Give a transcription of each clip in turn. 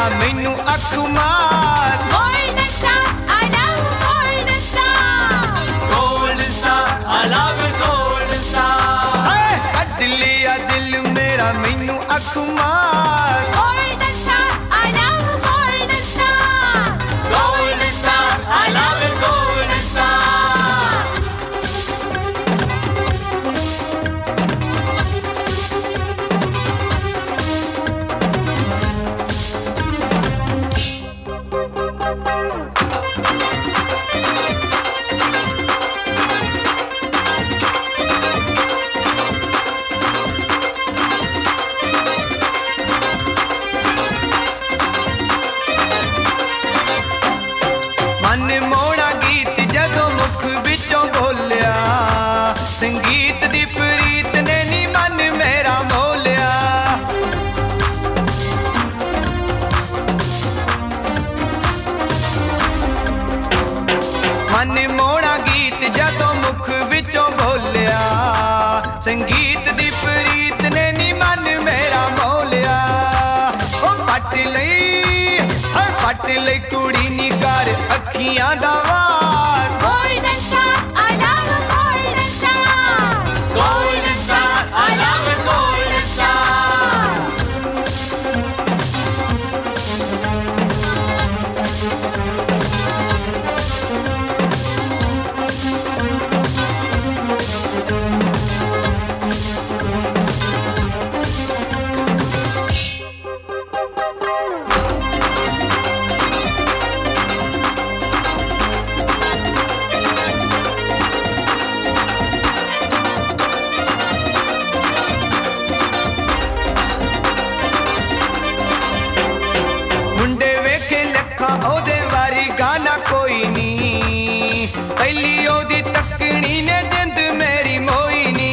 मैनू अख मार। Golden star, I love golden star. Golden star, I love a golden star. कट लिया दिल मेरा मैनू अख मार। Golden star, I love golden star. Golden star, I love a golden star. मन मोड़ा गीत जदों मुख विचों बोलिया, संगीत दी प्रीत ने नी मन मेरा मोलिया। मन मोड़ा गीत जदों मुख विचों बोलिया, संगीत दी प्रीत ने नी मन मेरा मोलिया। ओ पट लई कुड़ी नी कर अखियां दा वार। Golden star, I love golden star. Golden star, I love a golden star. मुंडे वेखे लखा ओदे वारी गाना कोई नी, पहली ओदी तकनी ने जिंद मेरी मोई नी।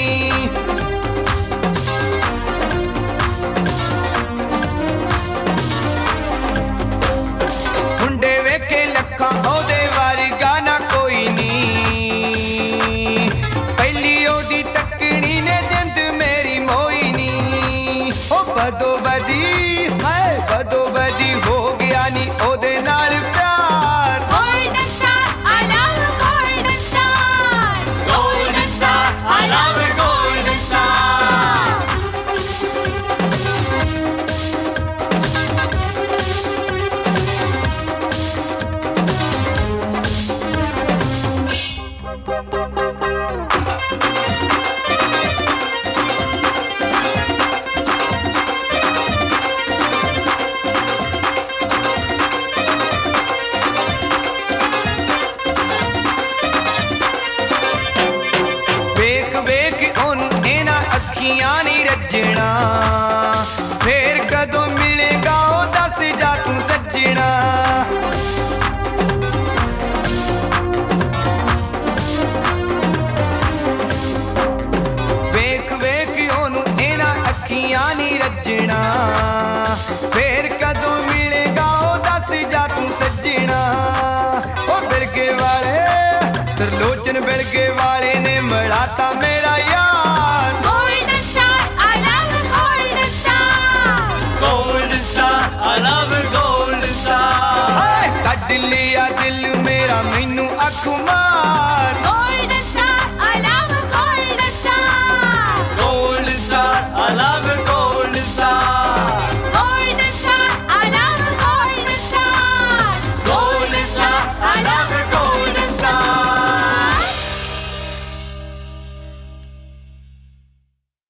मुंडे वेखे लखा ओदे वारी गाना कोई नी, पहली ओदी तकनी ने जिंद मेरी मोई नी। ओ बदो बदी है बदो बदी हो गया नी ओदे नाल प्यार। Golden star, I love golden star. Golden star, I love a golden star. वेख वेख ओनू एना अखियां नी रजना, फेर कदों मिलेगा ओ दस जा तू सजना। वेख वेख ओनू एना अखियां नी रजना, फेर कदों मिलेगा ओ दस जा तू सजना। ओ बिरगे वाले त्रिलोचन बिरगे वाले ने मिलाता मेरा यार। Golden star, I love golden star. Golden star, I love a golden star. कट लिया